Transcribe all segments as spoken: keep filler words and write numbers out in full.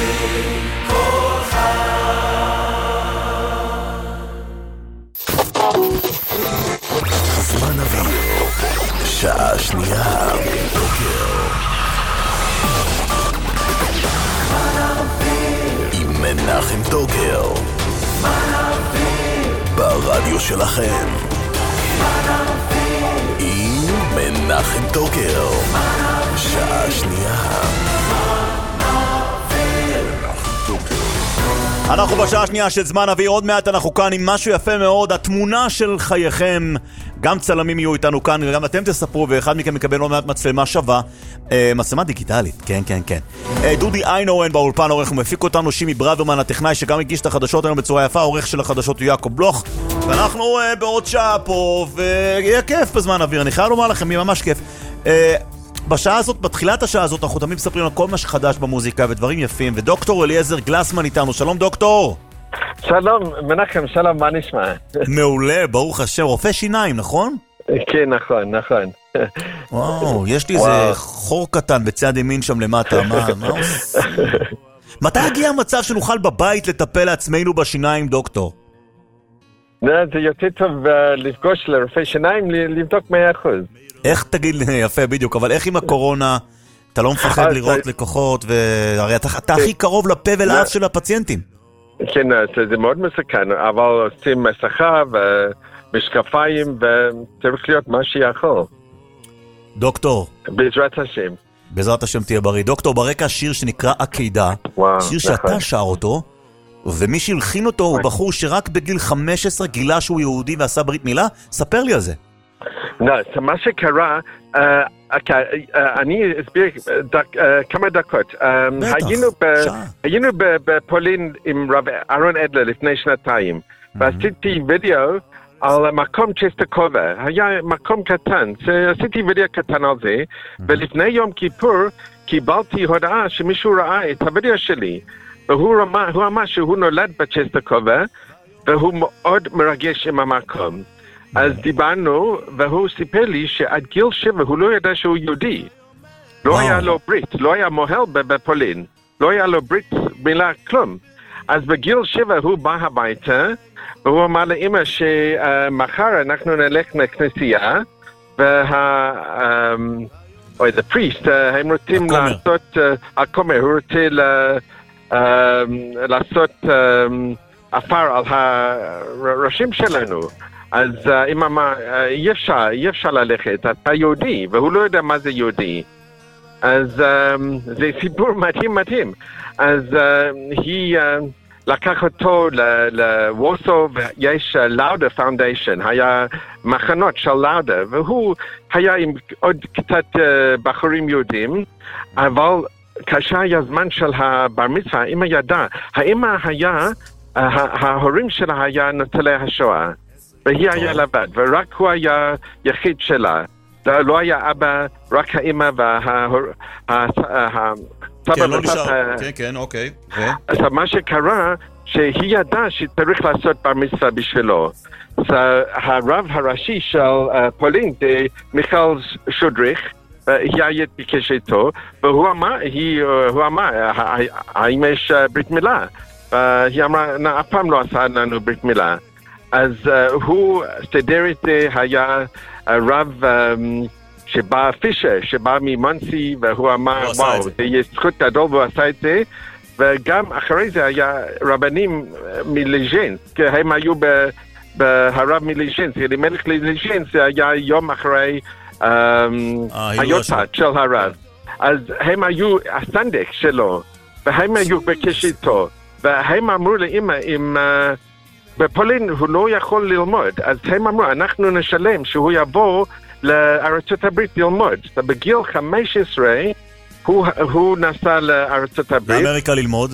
זמן אוויר, שעה שנייה בוקר. עם מנחם טוקר. ברדיו שלכם. עם מנחם טוקר. שעה שנייה. אנחנו בשעה השנייה של זמן אוויר, עוד מעט אנחנו כאן עם משהו יפה מאוד, התמונה של חייכם. גם צלמים יהיו איתנו כאן, וגם אתם תספרו, ואחד מכם מקבל עוד מעט מצלמה שווה, אה, מצלמה דיגיטלית, כן, כן, כן. אה, דודי איינהורן באולפן עורך ומפיק אותנו, שימי ברברמן הטכנאי שגם הגיש את החדשות היום בצורה יפה, עורך של החדשות הוא יעקב בלוך, ואנחנו אה, בעוד שעה פה, ויהיה כיף בזמן אוויר, אני חייב לומר לכם, יהיה ממש כיף. אה, בשעה הזאת, בתחילת השעה הזאת, אנחנו תמיד מספרים על כל מה שחדש במוזיקה ודברים יפים, ודוקטור אליעזר גלסמן איתנו, שלום דוקטור. שלום, מנחם, שלום, מה נשמע? מעולה, ברוך השם, רופא שיניים, נכון? כן, נכון, נכון. וואו, יש לי איזה חור קטן בצד ימין שם למטה, מה, מה עושה? מתי הגיע המצב שנוכל בבית לטפל לעצמנו בשיניים, דוקטור? זה יותר טוב לפגוש לרופא שיניים, לבדוק מאה אחוז. איך תגיד לי, יפה בדיוק, אבל איך עם הקורונה, אתה לא מפחד לראות לקוחות, והרי אתה הכי קרוב לפה ולאף של הפציינטים. כן, זה מאוד מסוכן, אבל עושים מסכה ומשקפיים, וצריך להיות מה שיכול. דוקטור. בעזרת השם. בעזרת השם תהיה בריא. דוקטור, ברקע שיר שנקרא עקידה, שיר שאתה שר אותו, ומי שהלחין אותו הוא בחור שרק בגיל חמש עשרה גילה שהוא יהודי ועשה ברית מילה, ספר לי על זה. מה שקרה, אני אסביר כמה דקות. היינו בפולין עם רב אהרון אדלר לפני שנתיים, ועשיתי וידאו על מקום צ'סטקובה. היה מקום קטן, עשיתי וידאו קטן על זה, ולפני יום כיפור קיבלתי הודעה שמישהו ראה את הוידאו שלי, והוא אמר שהוא נולד בצ'סטקובה, והוא מאוד מרגש עם המקום. אז דיברנו, והוא סיפר לי שעד גיל שבע הוא לא ידע שהוא יהודי. לא היה לו ברית, לא היה מוהל בפולין. לא היה לו ברית מילה כלום. אז בגיל שבע הוא בא הביתה, והוא אמר לאמא שמחר אנחנו נלך לכנסייה, וה... אוי, the priest, הם רוצים לעשות... הכומר, הוא רוצה לעשות אפר על הראשים שלנו. אז אמא אמר, אי אפשר, אי אפשר ללכת, אתה יהודי, והוא לא יודע מה זה יהודי. אז זה סיפור מתאים מתאים. אז היא לקח אותו לוורסו, ויש לאודה פאונדיישן, היה מחנות של לאודה, והוא היה עם עוד קצת בחורים יהודים, אבל כאשר היה זמן של הבר מצווה, אמא ידעה, האמא היה, ההורים שלה היה ניצולי השואה. והיא היה לבד, ורק הוא היה יחיד שלה. לא היה אבא, רק האמא והסבא. כן, לא נשאר. כן, כן, אוקיי. אז מה שקרה, שהיא ידעה שצריך לעשות בר מצווה בשבילו. הרב הראשי של פולין, מיכאל שודריך, היא היה ביקש איתו, והוא אמר, הוא אמר, האם יש ברית מילה? היא אמרה, אף פעם לא עשה לנו ברית מילה. אז uh, הוא סדר את זה, היה uh, רב um, שבא פישר, שבא ממונסי, והוא אמר, וואו, זה יהיה זכות גדול, והוא עשה את זה, וגם אחרי זה היה רבנים מליז'נס, כי הם היו בהרב מליז'נס, אלימלך ליז'נס, זה היה יום אחרי um, היוצאת של הרב. אז הם היו הסנדק שלו, והם היו בקשר איתו, והם אמרו לאמא, אם... Uh, בפולין הוא לא יכול ללמוד, אז הם אמרו, אנחנו נשלם שהוא יבוא לארצות הברית ללמוד. בגיל חמש עשרה הוא, הוא נסע לארצות הברית. באמריקה ללמוד?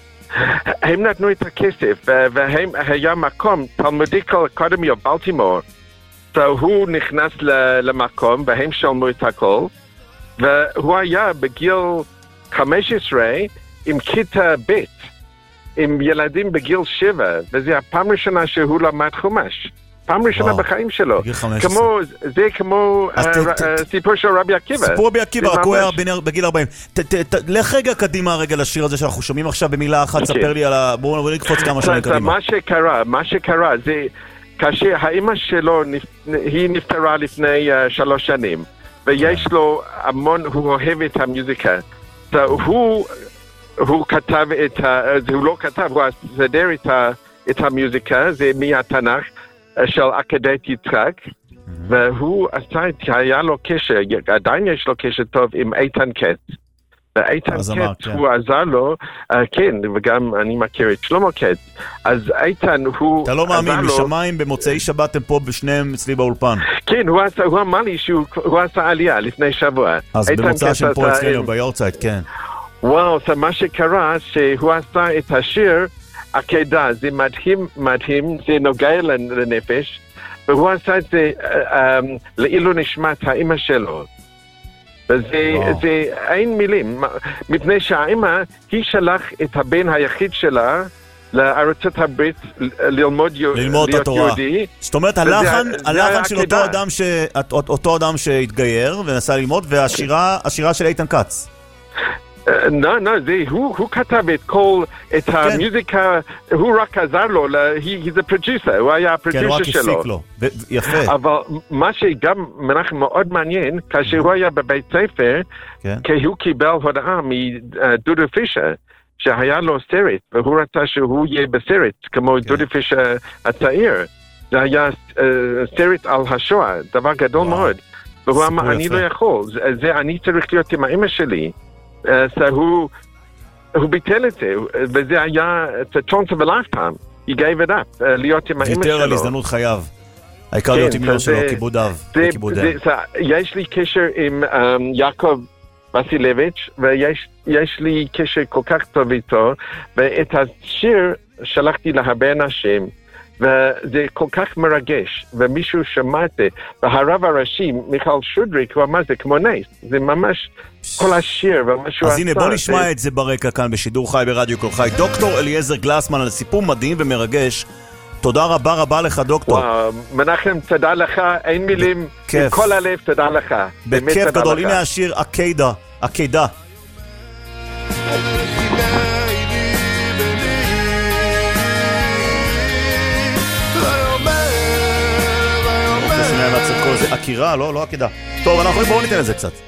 הם נתנו את הכסף, והם היה מקום, תלמודיקל אקדמיה בלטימור. אז הוא נכנס למקום, והם שלמו את הכל, והוא היה בגיל חמש עשרה עם כיתה ב'. עם ילדים בגיל שבע, וזו הפעם ראשונה שהוא למד חומש. פעם ראשונה בחיים שלו. בגיל חמש עשרה. כמו, זה כמו סיפור של רבי עקיבא. סיפור רבי עקיבא, רק הוא היה בגיל ארבעים. לך רגע קדימה רגע לשיר הזה שאנחנו שומעים עכשיו במילה אחת, ספר לי על ה... בואו נקפוץ כמה שנים קדימה. מה שקרה, מה שקרה זה כאשר האמא שלו, היא נפטרה לפני שלוש שנים, ויש לו המון, הוא אוהב את המוזיקה. הוא הוא כתב את ה... הוא לא כתב, הוא סדר את ה... את המוזיקה, זה מהתנ"ך של עקדת יצחק, והוא עשה את, היה לו קשר, עדיין יש לו קשר טוב עם איתן קץ. ואיתן קץ, הוא עזר לו, כן, וגם אני מכיר את שלמה קץ, אז איתן הוא... אתה לא מאמין, בשמיים במוצאי שבת הם פה בשניהם אצלי באולפן. כן, הוא אמר לי שהוא עשה עלייה לפני שבוע. אז במוצא שהם פה אצלנו ביורצייט, כן. וואו, אז מה שקרה, שהוא עשה את השיר, עקדה, זה מדהים, מדהים, זה נוגע לנפש, והוא עשה את זה לעילו נשמת האמא שלו. וזה, זה אין מילים, מפני שהאמא, היא שלח את הבן היחיד שלה לארצות הברית ללמוד להיות יהודי. זאת אומרת, הלחן של אותו אדם, אותו אדם שהתגייר ונסע ללמוד, והשירה של איתן קץ. לא, לא, זה, הוא, הוא כתב את כל, את המוזיקה, הוא רק עזר לו, he's a producer, הוא היה הפרודיוסר שלו. כן, הוא רק הסיק לו, יפה. אבל מה שגם מנחם מאוד מעניין, כאשר הוא היה בבית ספר, כי הוא קיבל הודעה מדודו פישר, שהיה לו סרט, והוא רצה שהוא יהיה בסרט, כמו דודו פישר הצעיר. זה היה סרט על השואה, דבר גדול מאוד. והוא אמר, אני לא יכול, זה אני צריך להיות עם האמא שלי. הוא ביטל את זה, וזה היה it's a chance of a lifetime. He gave it up, להיות עם האמא שלו. ויתר על הזדמנות חייו. העיקר להיות עם אמא שלו, כיבוד אב. יש לי קשר עם יעקב וסילביץ', ויש לי קשר כל כך טוב איתו, ואת השיר שלחתי להרבה אנשים, וזה כל כך מרגש, ומישהו שמע את זה, והרב הראשי, מיכל שודריק, הוא אמר, זה כמו נס, זה ממש כל השיר, ומה שהוא עשה. אז הנה, בוא נשמע את זה ברקע כאן, בשידור חי ברדיו כל חי. דוקטור אליעזר גלסמן, על סיפור מדהים ומרגש. תודה רבה רבה לך, דוקטור. וואו, מנחם, תודה לך, אין מילים, עם כל הלב, תודה לך. בכיף גדול, הנה השיר, עקדה, עקדה. זה עקירה, לא, לא עקידה. טוב, אנחנו בואו ניתן לזה קצת.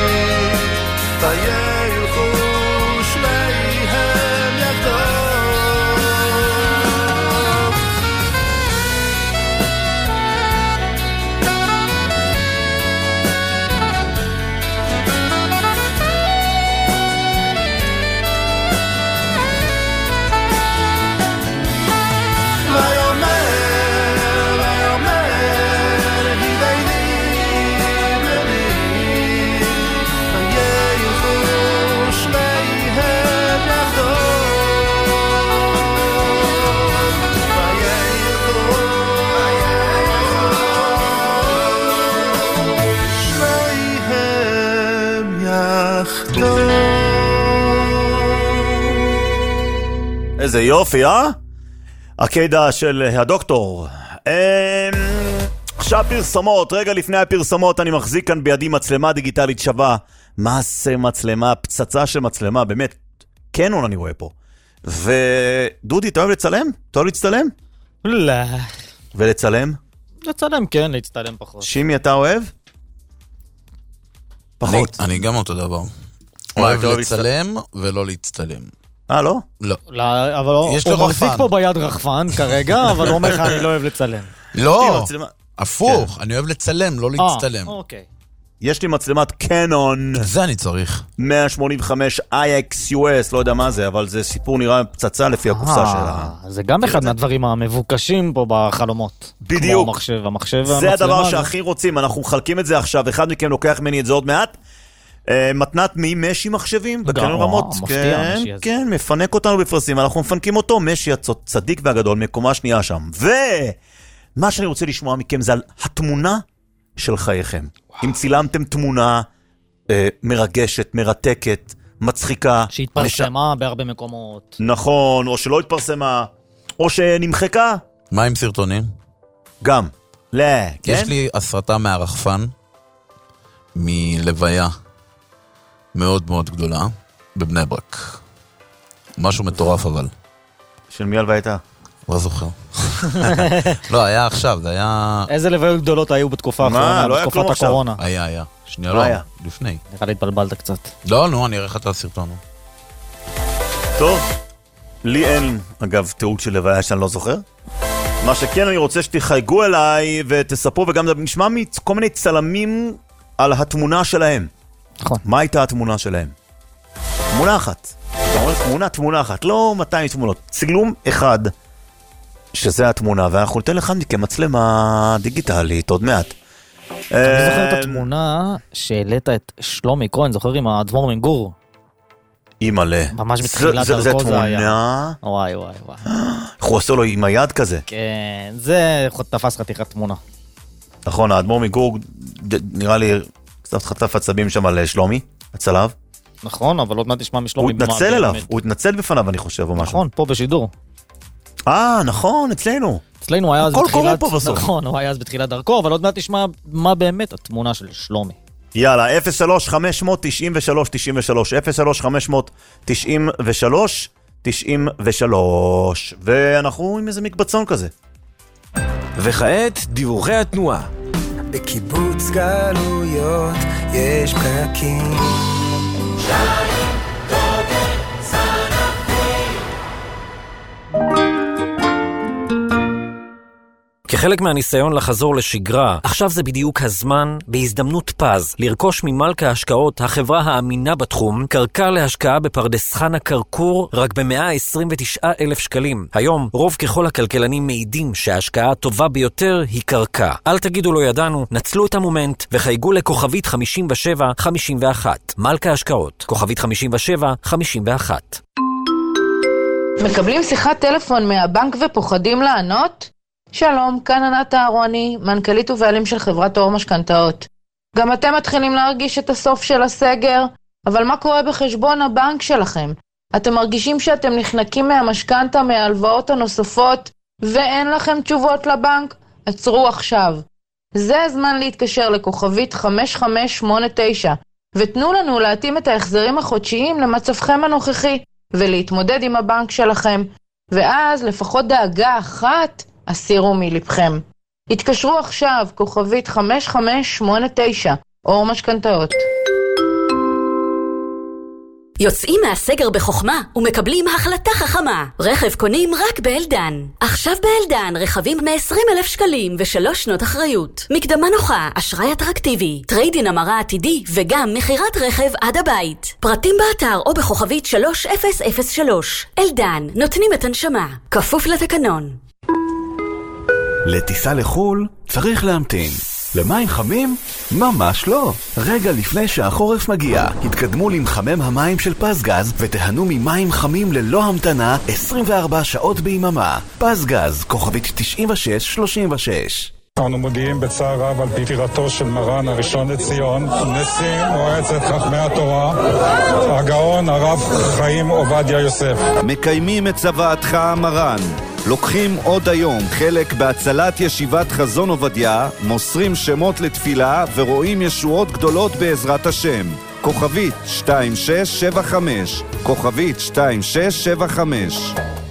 איזה יופי, אה? עקדה של הדוקטור. עכשיו פרסומות, רגע לפני הפרסומות אני מחזיק כאן בידי מצלמה דיגיטלית שווה. מה זה מצלמה? פצצה של מצלמה, באמת. קנון אני רואה פה. ודודי, אתה אוהב לצלם? אתה אוהב להצטלם? לא. ולצלם? לצלם כן, להצטלם פחות. שימי, אתה אוהב? פחות. אני גם אותו דבר. אוהב לצלם ולא להצטלם. אה, לא? לא. אבל הוא מחזיק פה ביד רחפן כרגע, אבל הוא אומר לך, אני לא אוהב לצלם. לא, הפוך, אני אוהב לצלם, לא להצטלם. אוקיי. יש לי מצלמת קנון. זה אני צריך. מאה שמונים וחמש איי אקס יו אס, לא יודע מה זה, אבל זה סיפור נראה פצצה לפי הקופסה שלה. זה גם אחד מהדברים המבוקשים פה בחלומות. בדיוק. כמו המחשב, המחשב והמצלמה. זה הדבר שהכי רוצים, אנחנו מחלקים את זה עכשיו, אחד מכם לוקח ממני את זה עוד מעט. מתנת מי משי מחשבים בקרן רמות, כן, כן, מפנק אותנו בפרסים, אנחנו מפנקים אותו, משי הצדיק והגדול, מקומה שנייה שם. ומה שאני רוצה לשמוע מכם זה על התמונה של חייכם. אם צילמתם תמונה מרגשת, מרתקת, מצחיקה, שהתפרסמה בהרבה מקומות. נכון, או שלא התפרסמה, או שנמחקה. מה עם סרטונים? גם. לא, כן? יש לי הסרטה מהרחפן, מלוויה מאוד מאוד גדולה, בבני ברק. משהו מטורף אבל. של מי הלוויה הייתה? לא זוכר. לא, היה עכשיו, זה היה... איזה לוויות גדולות היו בתקופה האחרונה, בתקופת הקורונה? היה, היה. שנייה, לא, לפני. נראה לי התבלבלת קצת. לא, נו, אני אראה לך את הסרטון. טוב, לי אין, אגב, תיעוד של לוויה שאני לא זוכר. מה שכן אני רוצה שתחייגו אליי ותספרו, וגם נשמע מכל מיני צלמים על התמונה שלהם. נכון. מה הייתה התמונה שלהם? תמונה אחת. אתה אומר תמונה, תמונה אחת. לא מאתיים תמונות. צילום אחד, שזה התמונה, ואנחנו ניתן לך מכם מצלמה דיגיטלית עוד מעט. אני זוכר את התמונה שהעלית את שלומי כהן, זוכר עם הדבור מנגור? אימא'לה. ממש בתחילת דרכו זה היה. זה תמונה. וואי וואי וואי. איך הוא עושה לו עם היד כזה. כן, זה תפס חתיכת תמונה. נכון, האדמו"ר מגור, נראה לי, קצת חטף עצבים שם על שלומי, הצלב. נכון, אבל עוד מעט נשמע משלומי. הוא התנצל אליו, הוא התנצל בפניו, אני חושב, או משהו. נכון, פה בשידור. אה, נכון, אצלנו. אצלנו היה אז בתחילת... הכל קורה פה בסוף. נכון, הוא היה אז בתחילת דרכו, אבל עוד מעט נשמע מה באמת התמונה של שלומי. יאללה, אפס שלוש חמש תשע שלוש תשע שלוש, אפס שלוש חמש תשע שלוש תשע שלוש, ואנחנו עם איזה מקבצון כזה. וכעת דיווחי התנועה. בקיבוץ גלויות יש פקקים. כחלק מהניסיון לחזור לשגרה, עכשיו זה בדיוק הזמן, בהזדמנות פז, לרכוש ממלכה ההשקעות, החברה האמינה בתחום, קרקע להשקעה בפרדס חנה קרקור, רק ב-מאה עשרים ותשעה אלף שקלים. היום, רוב ככל הכלכלנים מעידים שההשקעה הטובה ביותר היא קרקע. אל תגידו לא ידענו, נצלו את המומנט וחייגו לכוכבית חמישים ושבע חמישים ואחת. מלכה ההשקעות, כוכבית חמישים ושבע חמישים ואחת. מקבלים שיחת טלפון מהבנק ופוחדים לענות? שלום, כאן ענת אהרוני, מנכ"לית ובעלים של חברת אור משכנתאות. גם אתם מתחילים להרגיש את הסוף של הסגר, אבל מה קורה בחשבון הבנק שלכם? אתם מרגישים שאתם נחנקים מהמשכנתה, מההלוואות הנוספות, ואין לכם תשובות לבנק? עצרו עכשיו. זה הזמן להתקשר לכוכבית חמש חמש שמונה תשע, ותנו לנו להתאים את ההחזרים החודשיים למצבכם הנוכחי, ולהתמודד עם הבנק שלכם. ואז לפחות דאגה אחת הסירו מלבכם. התקשרו עכשיו, כוכבית חמש חמש שמונה תשע, אור משכנתאות. יוצאים מהסגר בחוכמה ומקבלים החלטה חכמה. רכב קונים רק באלדן. עכשיו באלדן רכבים מ-עשרים אלף שקלים ושלוש שנות אחריות. מקדמה נוחה, אשראי אטרקטיבי, טריידין המרה עתידי וגם מחירת רכב עד הבית. פרטים באתר או בכוכבית שלוש אפס אפס שלוש. אלדן, נותנים את הנשמה. כפוף לתקנון. לטיסה לחול צריך להמתין. למים חמים? ממש לא. רגע לפני שהחורף מגיע, התקדמו למחמם המים של פזגז ותהנו ממים חמים ללא המתנה עשרים וארבע שעות ביממה. פזגז, כוכבית תשעים ושש שלושים ושש. אנו מודיעים בצער רב על פטירתו של מרן הראשון לציון, נשיא מועצת חכמי התורה, הגאון הרב חיים עובדיה יוסף. מקיימים את צוואתך מרן. לוקחים עוד היום חלק בהצלת ישיבת חזון עובדיה, מוסרים שמות לתפילה ורואים ישועות גדולות בעזרת השם. כוכבית שתיים שש שבע חמש, כוכבית שתיים שש שבע חמש.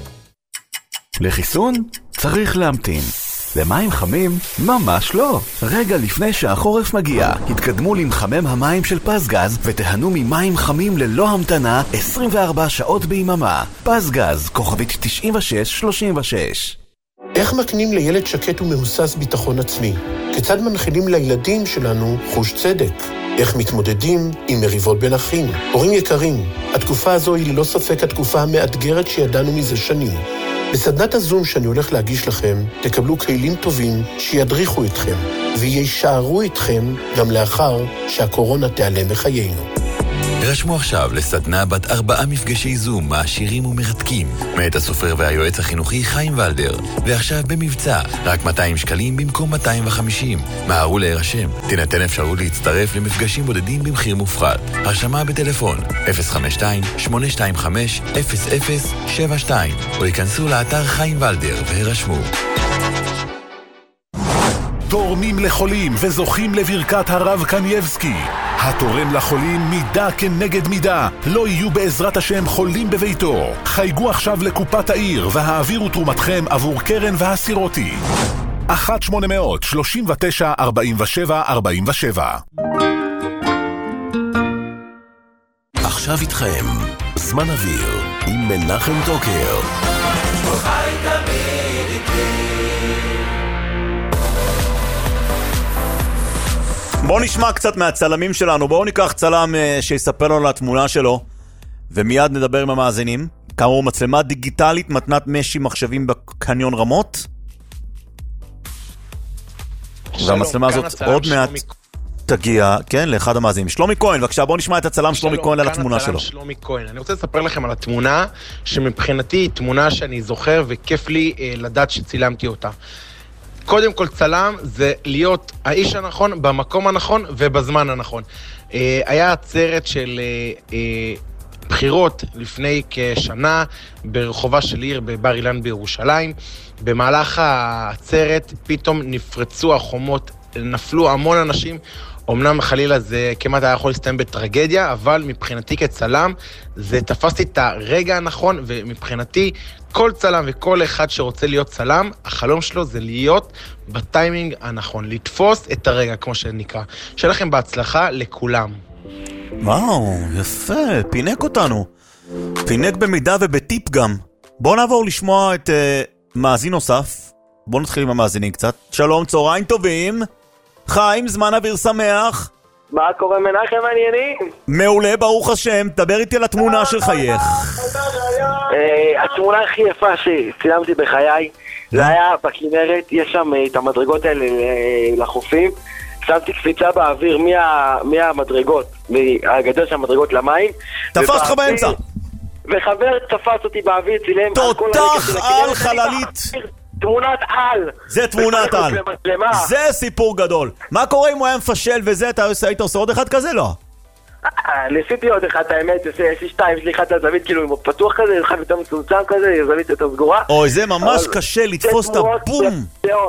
לחיסון צריך להמתין. למים חמים? ממש לא. רגע לפני שהחורף מגיע, התקדמו למחמם המים של פזגז ותהנו ממים חמים ללא המתנה עשרים וארבע שעות ביממה. פזגז, כוכבית תשעים ושש שלושים ושש. איך מקנים לילד שקט ומהוסס ביטחון עצמי? כיצד מנחילים לילדים שלנו חוש צדק? איך מתמודדים עם מריבות בין אחים? הורים יקרים, התקופה הזו היא ללא ספק התקופה המאתגרת שידענו מזה שנים. בסדנת הזום שאני הולך להגיש לכם, תקבלו כלים טובים שידריכו אתכם, וישארו אתכם גם לאחר שהקורונה תיעלם מחיינו. רשמו עכשיו לסדנה בת ארבעה מפגשי זום מעשירים ומרתקים מאת הסופר והיועץ החינוכי חיים ולדר, ועכשיו במבצע רק מאתיים שקלים במקום מאתיים וחמישים. מהרו להירשם, תינתן אפשרות להצטרף למפגשים בודדים במחיר מופחת. הרשמה בטלפון אפס חמש שתיים שמונה שתיים חמש אפס אפס שבע שתיים או ייכנסו לאתר חיים ולדר והירשמו. תורמים לחולים וזוכים לברכת הרב קנייבסקי. התורם לחולים מידה כנגד מידה. לא יהיו בעזרת השם חולים בביתו. חייגו עכשיו לקופת העיר והעבירו תרומתכם עבור קרן והסירותי. אחת שמונה מאות שלושים ותשע ארבעים ושבע ארבעים ושבע. עכשיו איתכם זמן אוויר עם מנחם טוקר. חי תמיד איתי. בואו נשמע קצת מהצלמים שלנו. בואו ניקח צלם שיספר לנו על התמונה שלו ומיד נדבר עם המאזינים. כאמור, מצלמה דיגיטלית, מתנת משי מחשבים בקניון רמות. והמצלמה הזאת עוד מעט תגיע, כן, לאחד המאזינים. שלומי כהן, בבקשה, בואו נשמע את הצלם שלומי כהן על התמונה שלו. שלומי כהן, אני רוצה לספר לכם על התמונה שמבחינתי היא תמונה שאני זוכר וכיף לי אה, לדעת שצילמתי אותה. קודם כל צלם זה להיות האיש הנכון במקום הנכון ובזמן הנכון. אה, היה עצרת של אה, אה, בחירות לפני כשנה ברחובה של עיר בבר אילן בירושלים. במהלך העצרת פתאום נפרצו החומות, נפלו המון אנשים. אמנם חלילה זה כמעט היה יכול להסתיים בטרגדיה, אבל מבחינתי כצלם זה תפסתי את הרגע הנכון, ומבחינתי כל צלם וכל אחד שרוצה להיות צלם, החלום שלו זה להיות בטיימינג הנכון, לתפוס את הרגע כמו שנקרא. שיהיה לכם בהצלחה לכולם. וואו, יפה, פינק אותנו. פינק במידה ובטיפ גם. בואו נעבור לשמוע את uh, מאזין נוסף. בואו נתחיל עם המאזינים קצת. שלום, צהריים טובים. חיים, זמן אוויר שמח. מה קורה מנחם, מעניינים? מעולה, ברוך השם. דבר איתי על התמונה של חייך. התמונה הכי יפה שצילמתי בחיי, זה היה בכנרת, יש שם את המדרגות האלה לחופים. שמתי קפיצה באוויר מהמדרגות, מהגדר של המדרגות למים. תפס לך באמצע. וחבר תפס אותי באוויר, צילם. תותח על חללית. תמונת על. זה תמונת על. זה סיפור גדול. מה קורה אם הוא היה מפשל וזה, אתה היית עושה עוד אחד כזה? לא. ניסיתי עוד אחד, האמת, יש לי שתיים, יש לי אחד הזווית, כאילו, אם הוא פתוח כזה, אחד יותר מצומצם כזה, זווית יותר סגורה. אוי, זה ממש קשה לתפוס את הבום.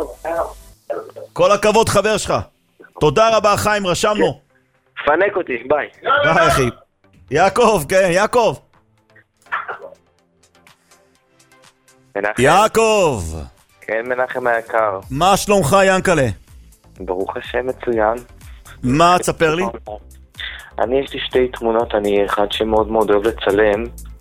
כל הכבוד, חבר שלך. תודה רבה, חיים, רשמנו. פנק אותי, ביי. ביי, אחי. יעקב, כן, יעקב. יעקב. כן, מנחם היקר. מה שלומך, ינקלה? ברוך השם, מצוין. מה, תספר לי? אני, יש לי שתי תמונות, אני אחד שמאוד מאוד אוהב לצלם,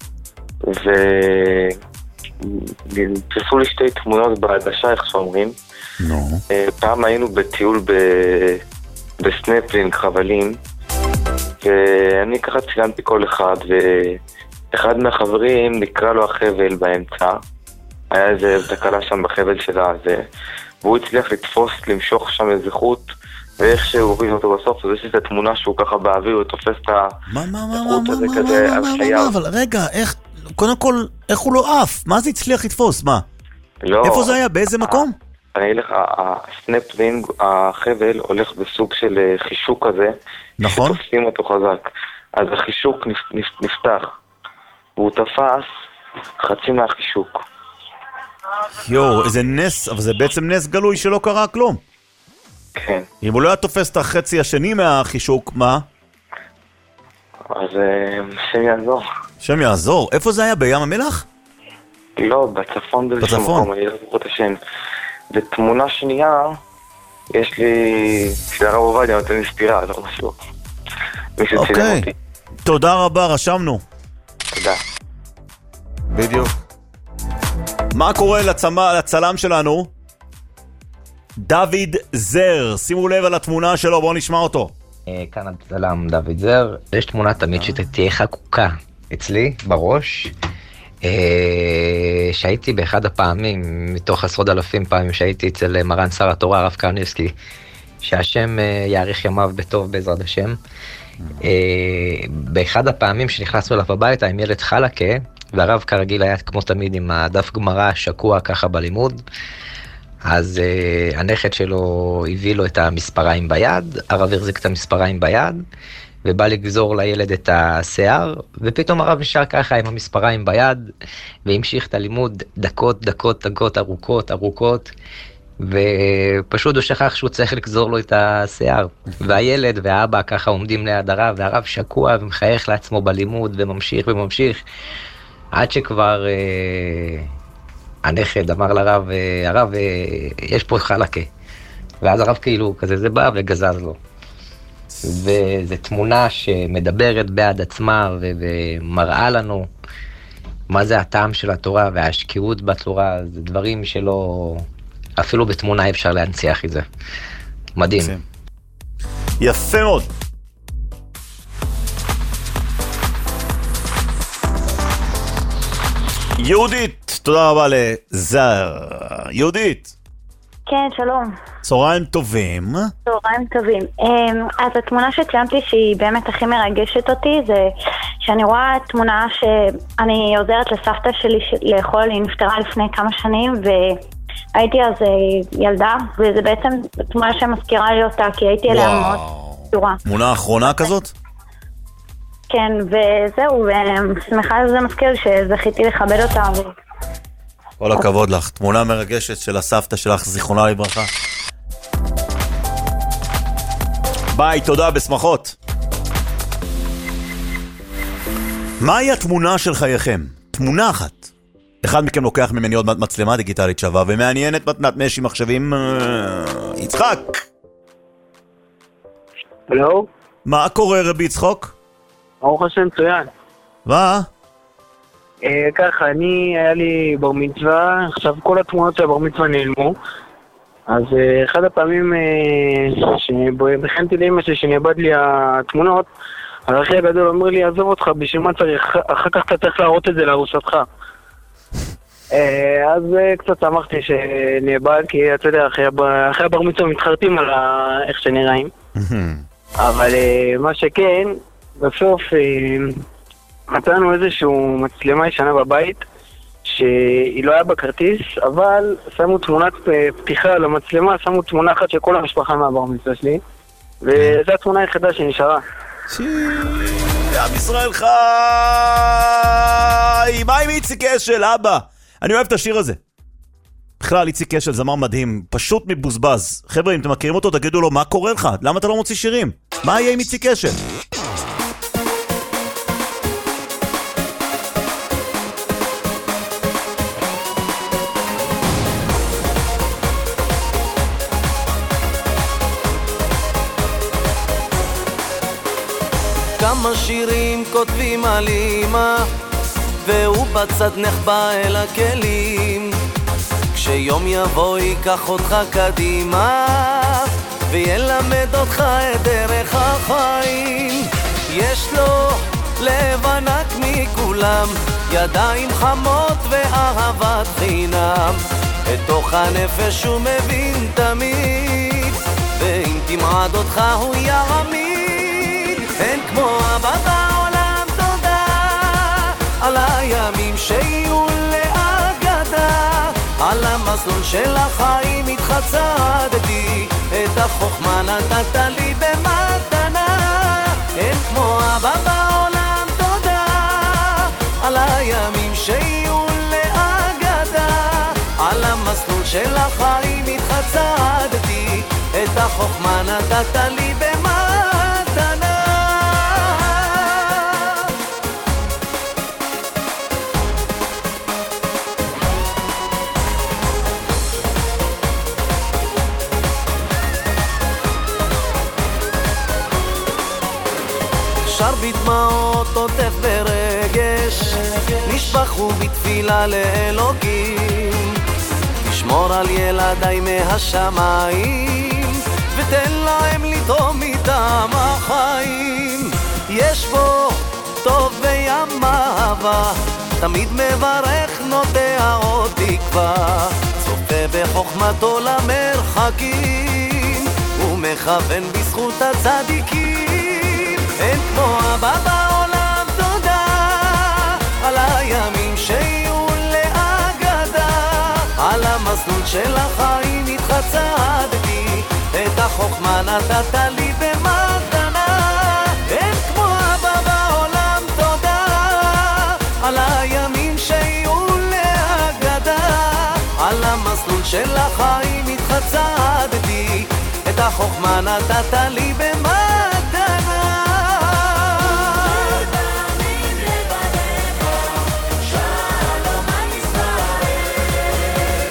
ונתפסו לי שתי תמונות בעדשה, איך שאומרים. נו. פעם היינו בטיול בסנפלינג, חבלים, ואני ככה צילמתי כל אחד, ואחד מהחברים נקרא לו החבל באמצע. היה איזה תקלה שם בחבל שלה, והוא הצליח לתפוס, למשוך שם איזה חוט, ואיך שהוא הוריד אותו בסוף, אז יש איזו תמונה שהוא ככה באוויר, הוא תופס את החוט הזה כזה על חייר. אבל רגע, איך, קודם כל, איך הוא לא עף? מה זה הצליח לתפוס? מה? לא. איפה זה היה? באיזה מקום? אני אגיד לך, הסנפלינג, החבל, הולך בסוג של חישוק כזה. נכון. שתופסים אותו חזק. אז החישוק נפתח, והוא תפס חצי מהחישוק. יו, איזה נס, אבל זה בעצם נס גלוי שלא קרה כלום. כן. אם הוא לא היה תופס את החצי השני מהחישוק, מה? אז שם יעזור. שם יעזור? איפה זה היה? בים המלח? לא, בצפון באיזשהו מקום, אני לא זוכר את השם. ותמונה שנייה, יש לי, של הרב עובדיה, נותן לי ספירה, לא משהו. מישהו צילם אותי. תודה רבה, רשמנו. תודה. בדיוק. מה קורה לצמא, לצלם שלנו? דוד זר, שימו לב על התמונה שלו, בואו נשמע אותו. כאן הצלם דוד זר, יש תמונה תמיד שתהיה חקוקה אצלי בראש, שהייתי באחד הפעמים, מתוך עשרות אלפים פעמים שהייתי אצל מרן שר התורה הרב קניבסקי, שהשם יאריך ימיו בטוב בעזרת השם. באחד הפעמים שנכנסנו אליו הביתה עם ילד חלקה, והרב כרגיל היה כמו תמיד עם הדף גמרא שקוע ככה בלימוד, אז uh, הנכד שלו הביא לו את המספריים ביד, הרב הרזיק את המספריים ביד, ובא לגזור לילד את השיער, ופתאום הרב נשאר ככה עם המספריים ביד, והמשיך את הלימוד דקות, דקות, דקות, ארוכות, ארוכות, ופשוט הוא שכח שהוא צריך לגזור לו את השיער. והילד והאבא ככה עומדים ליד הרב, והרב שקוע ומחייך לעצמו בלימוד וממשיך וממשיך, עד שכבר אה, הנכד אמר לרב, אה, הרב, אה, יש פה חלקה. ואז הרב כאילו כזה זה בא וגזז לו. וזו תמונה שמדברת בעד עצמה ו- ומראה לנו מה זה הטעם של התורה וההשקיעות בתורה. זה דברים שלא, אפילו בתמונה אפשר להנציח את זה. מדהים. יפה מאוד. יהודית, תודה רבה לזר. יהודית. כן, שלום. צהריים טובים. צהריים טובים. אז התמונה שציינתי שהיא באמת הכי מרגשת אותי, זה שאני רואה תמונה שאני עוזרת לסבתא שלי לאכול, היא נפטרה לפני כמה שנים, והייתי אז ילדה, וזה בעצם תמונה שמזכירה לי אותה, כי הייתי אליה מאוד קשורה. תמונה אחרונה כזאת? כן, וזהו, ושמחה שזה מזכיר שזכיתי לכבד אותה. ו... כל הכבוד לך, תמונה מרגשת של הסבתא שלך, זיכרונה לברכה. ביי, תודה, בשמחות. מהי התמונה של חייכם? תמונה אחת. אחד מכם לוקח ממני עוד מצלמה דיגיטלית שווה ומעניינת מתנת משי מחשבים. יצחק. הלו? מה קורה רבי יצחוק? ברוך השם, מצוין. מה? אה, ככה, אני, היה לי בר מצווה, עכשיו כל התמונות של בר מצווה נעלמו, אז אה, אחד הפעמים אה, שבחנתי לאמא שלי שנאבד לי התמונות, האחי הגדול אומר לי, עזוב אותך, בשביל מה צריך, אחר כך אתה צריך להראות את זה לארוסתך. אה, אז אה, קצת שמחתי שנאבד, כי אתה יודע, אחרי, אחרי הבר מצווה מתחרטים על ה... איך שנראים. אבל אה, מה שכן, בסוף... אה, מצאנו איזשהו מצלמה ישנה בבית שהיא לא היה בכרטיס, אבל שמו תמונת פתיחה על המצלמה, שמו תמונה אחת של כל המשפחה מהבר מצווה שלי, וזו התמונה היחידה שנשארה. עם ישראל חי! מה עם איציק אשל, אבא? אני אוהב את השיר הזה. בכלל, איציק אשל זמר מדהים, פשוט מבוזבז. חבר'ה, אם אתם מכירים אותו, תגידו לו, מה קורה לך? למה אתה לא מוציא שירים? מה יהיה עם איציק אשל? כמה שירים כותבים על אמא, והוא בצד נחבא אל הכלים. כשיום יבוא ייקח אותך קדימה, וילמד אותך את דרך החיים. יש לו לב ענק מכולם, ידיים חמות ואהבת חינם. את תוך הנפש הוא מבין תמיד, ואם תמעד אותך הוא יעמיד. אין כמו אבא בעולם, תודה על הימים שיהיו לאגדה, על המסלול של החיים התחצדתי, את החוכמה נתת לי במתנה. אין כמו אבא בעולם, תודה על הימים שיהיו לאגדה, על המסלול של החיים התחצדתי, את החוכמה נתת לי במתנה. שר בדמעות עוטף ברגש, נשבחו בתפילה לאלוקים, תשמור על ילדיי מהשמיים, ותן להם לתרום מטעם החיים. יש בו טוב וים אהבה, תמיד מברך נוטע עוד תקווה, צופה בחוכמתו למרחקים, ומכוון בזכות הצדיקים. אין כמו אבא בעולם, תודה על הימים שיהיו לאגדה, על המסלול של החיים התחצדתי, את החוכמה נתת לי במתנה. אין כמו אבא בעולם, תודה על הימים שיהיו לאגדה, על המסלול של החיים התחצדתי, החוכמה נתת לי במתנה. לבנים לבניך, שלום על ישראל.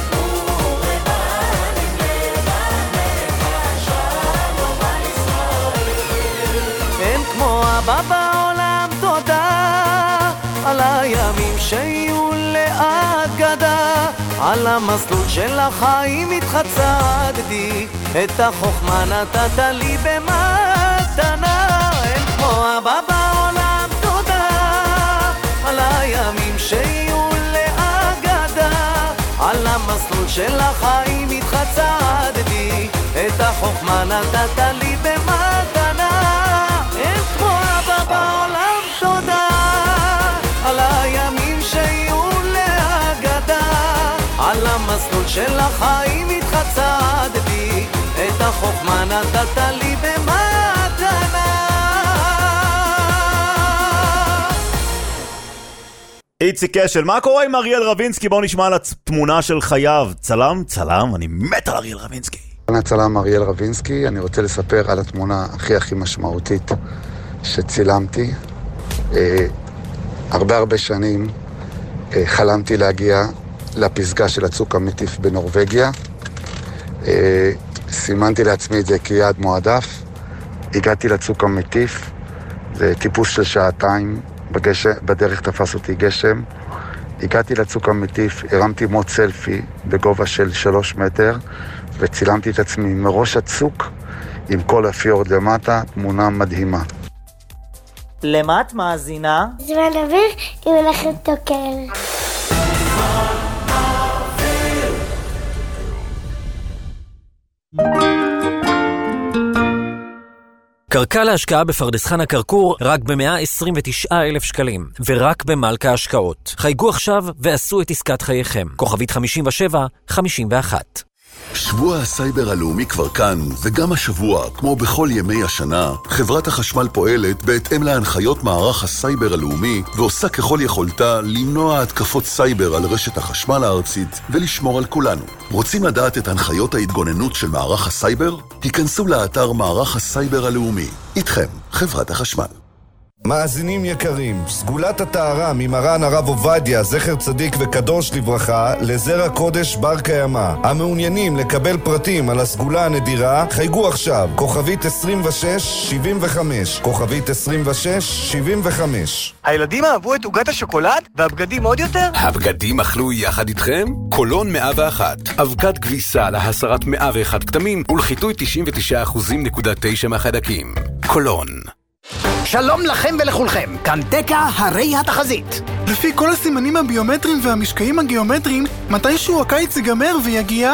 ולבנים לבניך, שלום על ישראל. אין כמו אבא בעולם, תודה על הימים שיהיו לאגדה, על המסלול של החיים התחצדתי, את החוכמה נתת לי במתנה. אין כמו אבא בעולם, תודה על הימים שיהיו לאגדה, על המסלול של החיים התחצדתי, את החוכמה נתת לי במתנה. אין כמו אבא בעולם, תודה על הימים שיהיו לאגדה, על המסלול של החיים התחצדתי, את החוכמה נתת לי במתנה. איציק קשל, מה קורה עם אריאל רבינסקי? בואו נשמע על התמונה של חייו. צלם, צלם, אני מת על אריאל רבינסקי. אני הצלם אריאל רבינסקי, אני רוצה לספר על התמונה הכי הכי משמעותית שצילמתי. אה, הרבה הרבה שנים אה, חלמתי להגיע לפסגה של הצוק המטיף בנורווגיה. אה, סימנתי לעצמי את זה כיעד מועדף. הגעתי לצוק המטיף, זה טיפוס של שעתיים, בגשם, בדרך תפס אותי גשם. הגעתי לצוק המטיף, הרמתי מוד סלפי בגובה של שלוש מטר, וצילמתי את עצמי מראש הצוק עם כל הפיורד למטה, תמונה מדהימה. למה את מאזינה? זמן אוויר עם מנחם טוקר. קרקע להשקעה בפרדס חנה כרכור רק ב-מאה עשרים ותשעה אלף שקלים, ורק במלכה השקעות. חייגו עכשיו ועשו את עסקת חייכם. כוכבית חמישים ושבע חמישים ואחת. שבוע הסייבר הלאומי כבר כאן, וגם השבוע, כמו בכל ימי השנה, חברת החשמל פועלת בהתאם להנחיות מערך הסייבר הלאומי, ועושה ככל יכולתה למנוע התקפות סייבר על רשת החשמל הארצית ולשמור על כולנו. רוצים לדעת את הנחיות ההתגוננות של מערך הסייבר? היכנסו לאתר מערך הסייבר הלאומי. איתכם, חברת החשמל. מאזינים יקרים, סגולת הטהרה ממרן הרב עובדיה, זכר צדיק וקדוש לברכה, לזרע קודש בר קיימא. המעוניינים לקבל פרטים על הסגולה הנדירה, חייגו עכשיו, כוכבית עשרים ושש שבעים וחמש, כוכבית עשרים ושש שבעים וחמש. הילדים אהבו את עוגת השוקולד והבגדים עוד יותר? הבגדים אכלו יחד איתכם? קולון מאה ואחת, אבקת כביסה להסרת מאה ואחת כתמים ולחיטוי תשעים ותשעה אחוז נקודה תשע מהחיידקים. קולון. שלום לכם ולכולכם, כאן דקה הרי התחזית. לפי כל הסימנים הביומטריים והמשקעים הגיאומטריים, מתישהו הקיץ ייגמר ויגיע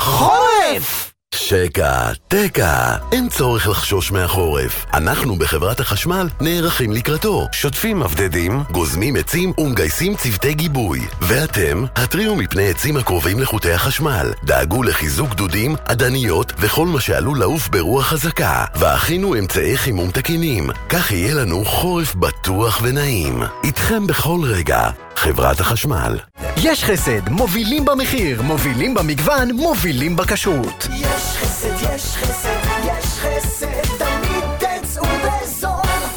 חורף! שקע, תקע, אין צורך לחשוש מהחורף. אנחנו בחברת החשמל נערכים לקראתו. שוטפים מבדדים, גוזמים עצים ומגייסים צוותי גיבוי. ואתם, התריעו מפני עצים הקרובים לחוטי החשמל. דאגו לחיזוק דודים, עדניות וכל מה שעלול לעוף ברוח חזקה. והכינו אמצעי חימום תקינים. כך יהיה לנו חורף בטוח ונעים. איתכם בכל רגע. חברת החשמל. יש חסד, מובילים במחיר, מובילים במגוון, מובילים בכשרות. יש חסד, יש חסד, יש חסד, תמיד תצאו בזול.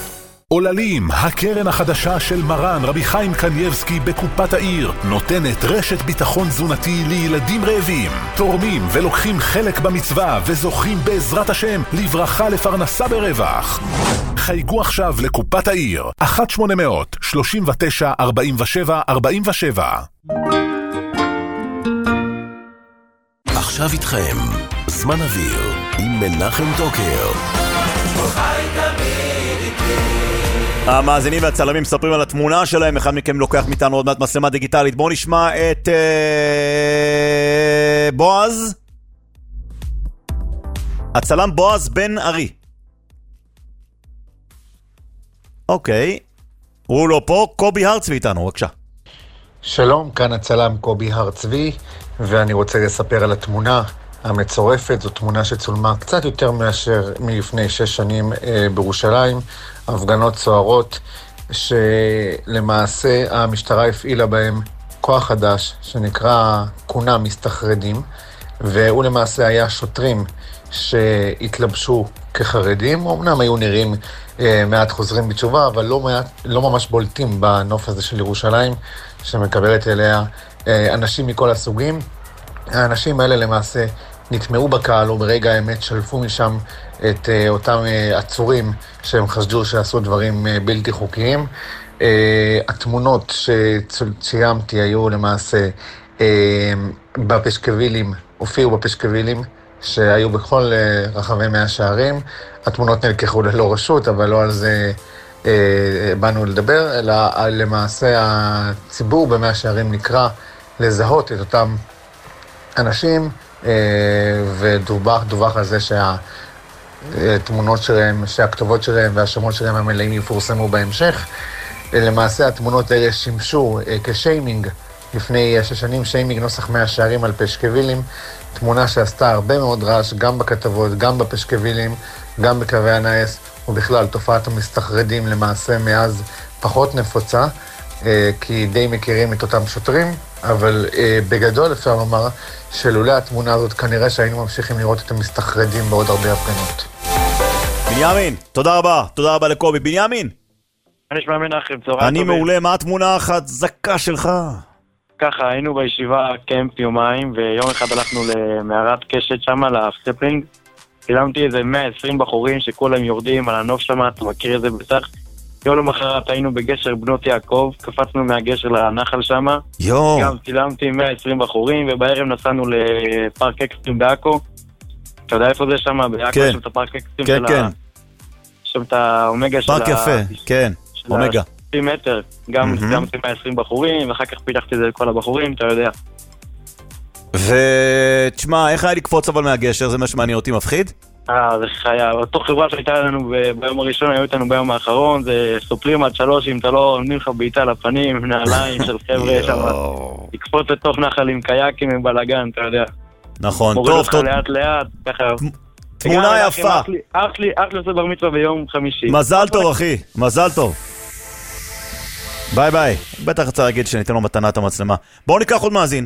עוללים, הקרן החדשה של מרן רבי חיים קנייבסקי בקופת העיר, נותנת רשת ביטחון תזונתי לילדים רעבים. תורמים ולוקחים חלק במצווה וזוכים בעזרת השם לברכה לפרנסה ברווח. חייגו עכשיו לקופת העיר, אחת שמונה מאות שלושים ותשע ארבעים ושבע ארבעים ושבע. עכשיו איתכם, זמן אוויר עם מנחם טוקר. המאזינים והצלמים מספרים על התמונה שלהם, אחד מכם לוקח מאיתנו עוד מעט מצלמה דיגיטלית. בואו נשמע את אה, בועז, הצלם בועז בן ארי. אוקיי, הוא לא פה. קובי הרצבי איתנו, בבקשה. שלום, כאן הצלם קובי הרצבי, ואני רוצה לספר על התמונה המצורפת. זו תמונה שצולמה קצת יותר מאשר מלפני שש שנים אה, בירושלים, הפגנות סוערות שלמעשה המשטרה הפעילה בהם כוח חדש שנקרא קונה מסתחרדים, והוא למעשה היה שוטרים שהתלבשו כחרדים, אמנם היו נראים אה, מעט חוזרים בתשובה, אבל לא, מעט, לא ממש בולטים בנוף הזה של ירושלים, שמקבלת אליה אה, אנשים מכל הסוגים. האנשים האלה למעשה נטמעו בקהל, וברגע האמת שלפו משם את uh, אותם uh, עצורים שהם חשדו שעשו דברים uh, בלתי חוקיים. Uh, התמונות שציימתי היו למעשה uh, בפשקווילים, הופיעו בפשקווילים שהיו בכל uh, רחבי מאה שערים. התמונות נלקחו ללא רשות, אבל לא על זה uh, באנו לדבר, אלא למעשה הציבור במאה שערים נקרא לזהות את אותם אנשים, ודווח דווח על זה שהתמונות שלהם, שהכתובות שלהם והשמות שלהם המלאים יפורסמו בהמשך. למעשה התמונות האלה שימשו כשיימינג לפני שש שנים, שיימינג נוסח מאה שערים על פשקווילים, תמונה שעשתה הרבה מאוד רעש גם בכתבות, גם בפשקווילים, גם בקווי הנייס, ובכלל תופעת המסתחרדים למעשה מאז פחות נפוצה, כי די מכירים את אותם שוטרים, אבל בגדול אפשר לומר שלולא התמונה הזאת כנראה שהיינו ממשיכים לראות את המסתחרדים בעוד הרבה הפגנות. בנימין, תודה רבה, תודה רבה לקובי. בנימין, אני נשמע מנחם, צהריים אני טובים. מעולה, מה התמונה החזקה שלך? ככה, היינו בישיבה קמפ יומיים, ויום אחד הלכנו למערת קשת שם, לפספלינג. צילמתי איזה מאה ועשרים בחורים שכולם יורדים על הנוף שם, אתה מכיר את זה בטח. יום למחרת היינו בגשר בנות יעקב, קפצנו מהגשר לנחל שם. יו. גם צילמתי מאה ועשרים בחורים, ובערב נסענו לפארק אקסטרים בעכו. אתה יודע איפה זה שם? בעכו כן. יש שם את הפארק אקסטרים כן, של כן. ה... יש שם את האומגה של ה... פארק יפה, כן, אומגה. עשרים מטר, גם צילמתי מאה ועשרים בחורים, ואחר כך פיתחתי את זה לכל הבחורים, אתה יודע. ותשמע, איך היה לקפוץ אבל מהגשר? זה מה שמעניין אותי, מפחיד? אה, זה חיה. אותו חברה שהייתה לנו ביום הראשון, היו איתנו ביום האחרון, זה סופרים עד שלוש, אם אתה לא עונים לך בעיטה לפנים, נעליים של חבר'ה שם, לקפוץ לתוך נחל עם קייקים עם בלגן, אתה יודע. נכון, טוב, מוריד טוב. אותך לאט לאט, ככה. תמונה יפה. אח לי, אח לי עושה בר מצווה ביום חמישי. מזל טוב, אחי, מזל טוב. ביי ביי. בטח רוצה להגיד שניתן לו מתנת המצלמה. בואו ניקח עוד מאזין.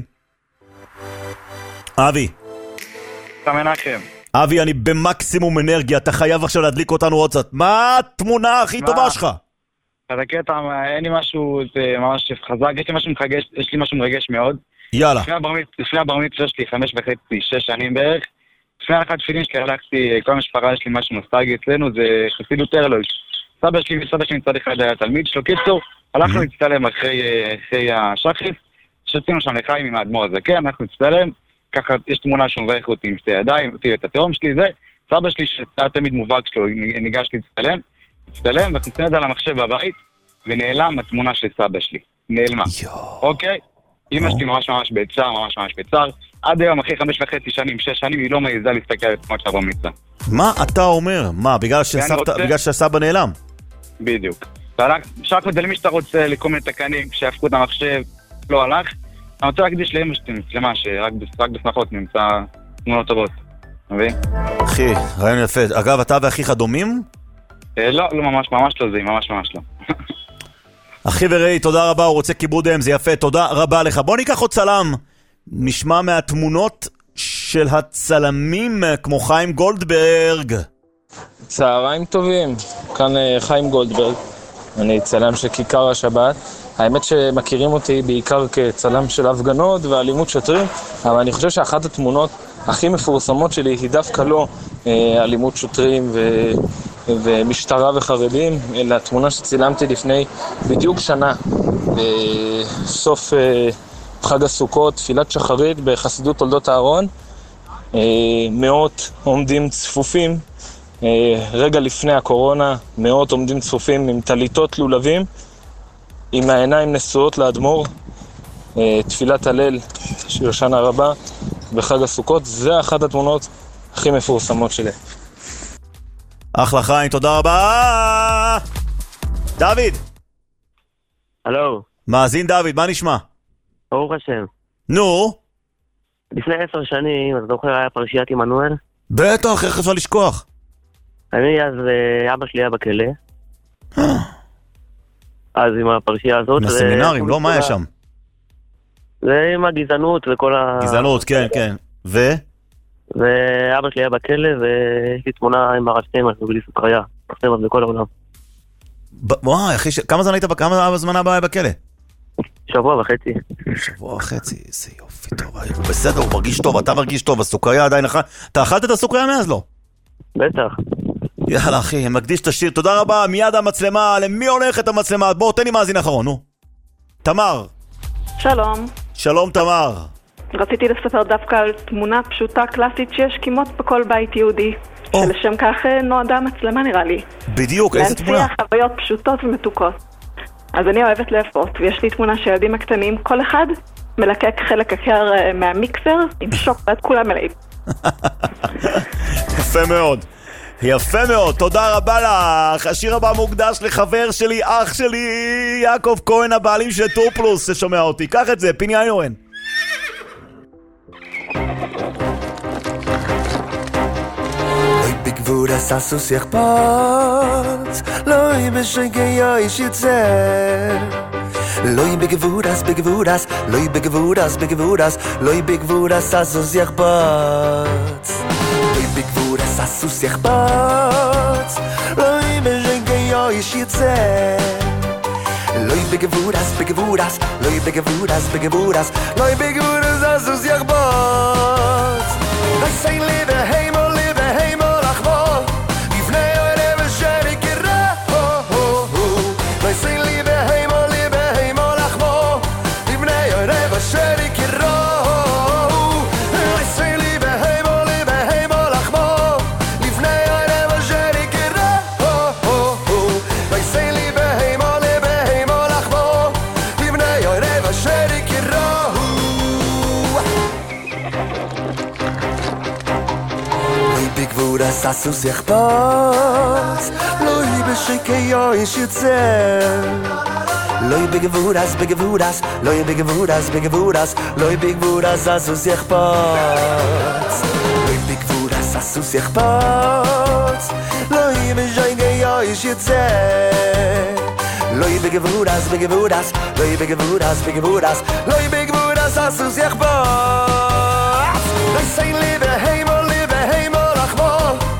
אבי. אתה מנחם. אבי, אני במקסימום אנרגיה, אתה חייב עכשיו להדליק אותנו עוד קצת. מה התמונה הכי טובה שלך? אז הקטע, אין לי משהו, זה ממש חזק, יש לי משהו מרגש, יש לי משהו מרגש מאוד. יאללה. לפני הבר מצווה שלי, חמש וחצי, שש שנים בערך, לפני הלכת תפילין שקרלקתי, כל המשפחה יש לי משהו נוסטלגי אצלנו, זה חסידות ארלויש. סבא שלי וסבא שלי מצד אחד היה תלמיד שלו, קיצור, הלכנו להצטלם אחרי השחריס, שצינו שם לחיים עם האדמו"ר הזה, כן, אנחנו נצטלם, ככה יש תמונה שהוא מברך אותי עם שתי ידיים, אותי את התאום שלי, זה, סבא שלי שהיה תמיד מובהק שלו, ניגש להצטלם, הצטלם, ותצטלם על המחשב בבית, ונעלם התמונה של סבא שלי, נעלמה, אוקיי? אמא שלי ממש ממש בצער, ממש ממש בצער, עד היום אחרי חמש וחצי שנים, שש שנים, היא לא מעיזה להסתכל על תמונות של הבר מצווה. מה אתה אומר? מה, בגלל שהסבא נעלם? בדיוק. שרק מדלים מי שאתה רוצה לכל מיני תקנים, כשהפכו את המחשב, לא הלך. אני רוצה להקדיש לאמא שלי מצלמה, שרק בשמחות נמצא תמונות טובות. מבין? אחי, רעיון יפה. אגב, אתה ואחיך דומים? לא, לא ממש, ממש לא זה, ממש ממש לא. אחי וראי, תודה רבה, הוא רוצה כיבוד אם, זה יפה, תודה רבה לך. בוא ניקח עוד צלם. נשמע מהתמונות של הצלמים כמו חיים גולדברג. צהריים טובים, כאן חיים גולדברג, אני צלם של כיכר השבת. האמת שמכירים אותי בעיקר כצלם של הפגנות ואלימות שוטרים, אבל אני חושב שאחת התמונות הכי מפורסמות שלי היא דווקא לא אלימות שוטרים ו... ומשטרה וחרדים, אלא תמונה שצילמתי לפני בדיוק שנה, בסוף חג הסוכות, תפילת שחרית בחסידות תולדות אהרון. מאות עומדים צפופים, רגע לפני הקורונה, מאות עומדים צפופים עם טליתות לולבים, עם העיניים נשואות לאדמו"ר, תפילת הלל של שנה רבה בחג הסוכות. זה אחת התמונות הכי מפורסמות שלי. אחלה חיים, תודה רבה. דוד. הלו. מאזין דוד, מה נשמע? ברוך השם. נו? לפני עשר שנים, אתה זוכר, היה פרשיית עמנואל? בטח, איך אפשר לשכוח? אני אז, אבא שלי היה בכלא. אז עם הפרשייה הזאת... מהסמינרים, לא? מה היה שם? זה עם הגזענות וכל ה... גזענות, כן, כן. ו? ואבא שלי היה בכלא, ויש לי תמונה עם הרב שטיימן, בלי סוכריה, שטיימן בכל העולם. וואי, אחי, כמה זמן היית, כמה זמן הבא היה בכלא? שבוע וחצי. שבוע וחצי, איזה יופי טוב, הוא בסדר, הוא מרגיש טוב, אתה מרגיש טוב, הסוכריה עדיין אכל, אתה אכלת את הסוכריה מאז לא? בטח. יאללה אחי, מקדיש את השיר, תודה רבה, מיד המצלמה, למי הולכת המצלמה? בוא, תן לי מאזין אחרון, נו. תמר. שלום. שלום תמר. רציתי לספר דווקא על תמונה פשוטה קלאסית שיש כמעט בכל בית יהודי. Oh. שלשם כך נועדה מצלמה נראה לי. בדיוק, איזה תמונה? להנציח חוויות פשוטות ומתוקות. אז אני אוהבת לאפות, ויש לי תמונה שהילדים הקטנים, כל אחד מלקק חלק הקר מהמיקסר, עם שוק ועד כולם מלאים. יפה מאוד. יפה מאוד, תודה רבה לך. השיר הבא מוקדש לחבר שלי, אח שלי, יעקב כהן, הבעלים של טור פלוס, ששומע אותי. קח את זה, פיני איינהורן. בגבורת הסוס יחפוץ, לא בשגע איש יצר. לא בגבורת, בגבורת, לא בגבורת, בגבורת, לא בגבורת הסוס יחפוץ. לא בגבורת הסוס יחפוץ, לא בשגע איש יצר. לא בגבורת, בגבורת, לא בגבורת, בגבורת, לא בגבורת הסוס יחפוץ. לא say live a hemo, live a hemo. הסוס יחפוץ, לא בשקע איש יצר. לא בגבורת, בגבורת, לא בגבורת, בגבורת, לא בגבורת הסוס יחפוץ. לא בגבורת הסוס יחפוץ, לא בשקע איש יצר. לא בגבורת, בגבורת, לא בגבורת, בגבורת, לא בגבורת הסוס יחפוץ. They say live a hemo, live a hemo לחמו.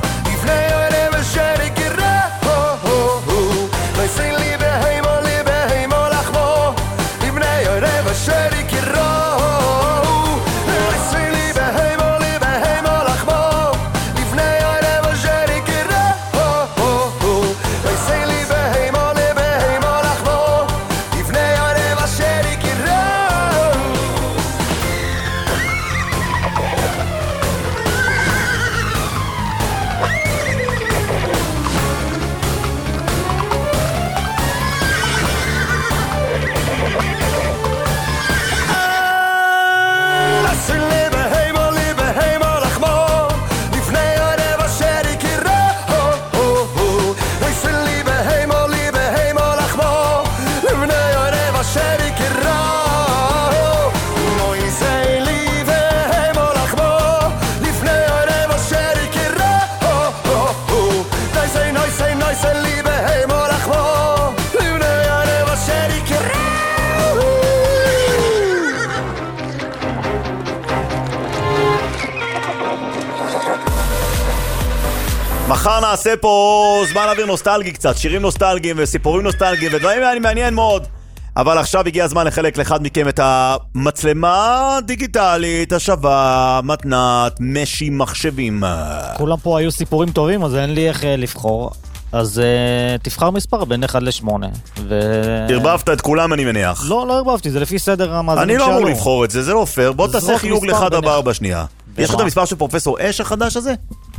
מחר נעשה פה זמן אוויר נוסטלגי קצת, שירים נוסטלגיים וסיפורים נוסטלגיים ודברים מעניין מאוד. אבל עכשיו הגיע הזמן לחלק לאחד מכם את המצלמה דיגיטלית, השווה, מתנת, משי מחשבים. כולם פה היו סיפורים טובים, אז אין לי איך לבחור. אז uh, תבחר מספר בין אחד לשמונה. ו... הרבבת את כולם אני מניח. לא, לא הרבבתי, זה לפי סדר המאזינים שלנו. אני לא אמור שעלו. לבחור את זה, זה לא פייר. בוא תעשה חיוג לאחד הבא בשנייה. יש לך את המספר של פרופסור אש החדש הזה?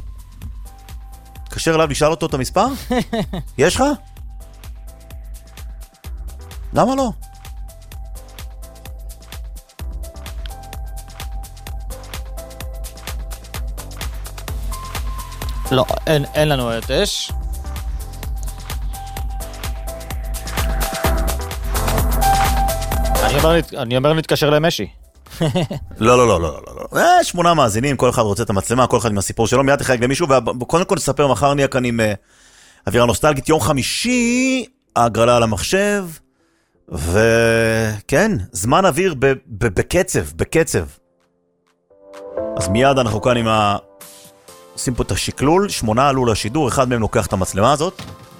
קשר אליו לשאל אותו את המספר? יש לך? למה לא? לא, אין, אין לנו את אש. אני אומר, אני אומר להתקשר למשי. לא, לא, לא, לא, לא. אה, שמונה מאזינים, כל אחד רוצה את המצלמה, כל אחד עם הסיפור שלו, מיד תחייג למישהו, וקודם כל נספר, מחר נהיה כאן עם אווירה נוסטלגית, יום חמישי, הגרלה על המחשב, וכן, זמן אוויר בקצב, בקצב. אז מיד אנחנו כאן עם ה... עושים פה את השקלול, שמונה עלו לשידור, אחד מהם לוקח את המצלמה הזאת.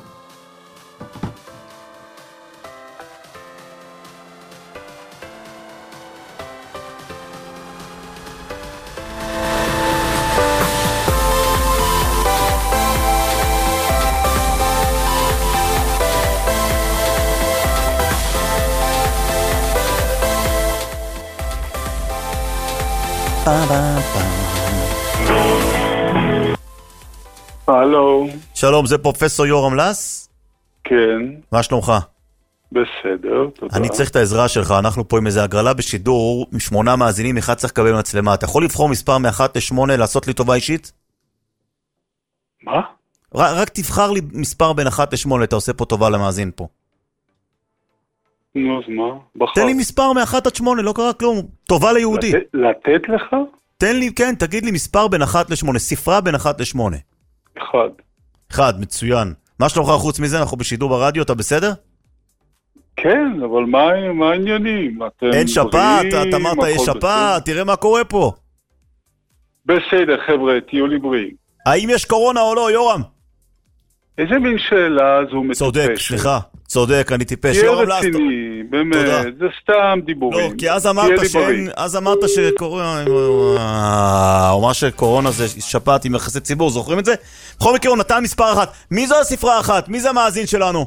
הלו. שלום, זה פרופסור יורם לס? כן. מה שלומך? בסדר, תודה. אני צריך את העזרה שלך, אנחנו פה עם איזה הגרלה בשידור, עם שמונה מאזינים, אחד צריך לקבל מצלמה. אתה יכול לבחור מספר מאחת לשמונה, לעשות לי טובה אישית? מה? רק, רק תבחר לי מספר בין אחת לשמונה, אתה עושה פה טובה למאזין פה. נו, אז מה? בחר. תן לי מספר מאחת עד שמונה, לא קרה כלום. טובה ליהודי. לתת, לתת לך? תן לי, כן, תגיד לי מספר בין אחת לשמונה, ספרה בין אחת לשמונה. אחד. אחד, מצוין. מה שלומך חוץ מזה? אנחנו בשידור ברדיו, אתה בסדר? כן, אבל מה, מה העניינים? אין שפעת, אתה אמרת יש שפעת, תראה מה קורה פה. בסדר, חבר'ה, תהיו לי בריאים. האם יש קורונה או לא, יורם? איזה מין שאלה זו מטופשת? צודק, סליחה, צודק, אני טיפש. תהיה רציני, באמת, זה סתם דיבורים. לא, כי אז אמרת שאין, אז אמרת שקורונה, או מה שקורונה זה שפעת עם יחסי ציבור, זוכרים את זה? בכל מקרה הוא נתן מספר אחת. מי זו הספרה אחת? מי זה המאזין שלנו?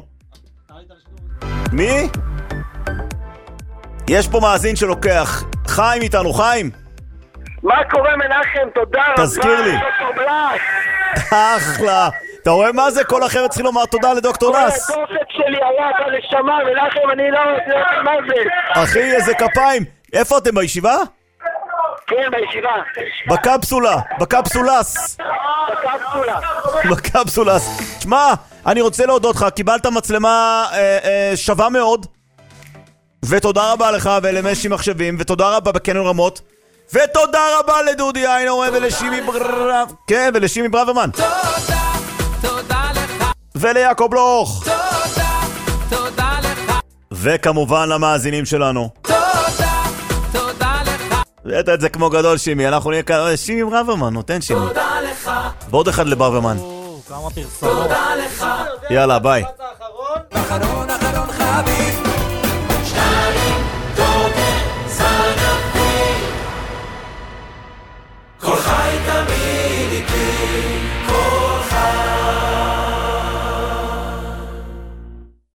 מי? יש פה מאזין שלוקח. חיים איתנו, חיים. מה קורה מנחם? תודה רבה. תזכיר לי. אחלה. אתה רואה מה זה? כל אחרת צריכים לומר תודה לדוקטור נס. כל התופת שלי היה בנשמה, מנחם, אני לא יודע מה זה. אחי, איזה כפיים. איפה אתם, בישיבה? כן, בישיבה. בקפסולה, בקפסולס. בקפסולה. בקפסולס. תשמע, אני רוצה להודות לך, קיבלת מצלמה אה, אה, שווה מאוד. ותודה רבה לך ולמשי מחשבים, ותודה רבה בקניון רמות. ותודה רבה לדודי איינור ולשימי ברב... כן, ולשימי ברברמן. תודה, תודה לך. וליעקב לוך. תודה, תודה לך. וכמובן למאזינים שלנו. תודה, תודה לך. ראית את זה כמו גדול שימי, אנחנו נהיה כאן, שימי ברברמן, נותן שימי. תודה לך. ועוד אחד לברברמן. כמה פרסומות. יאללה, ביי. האחרון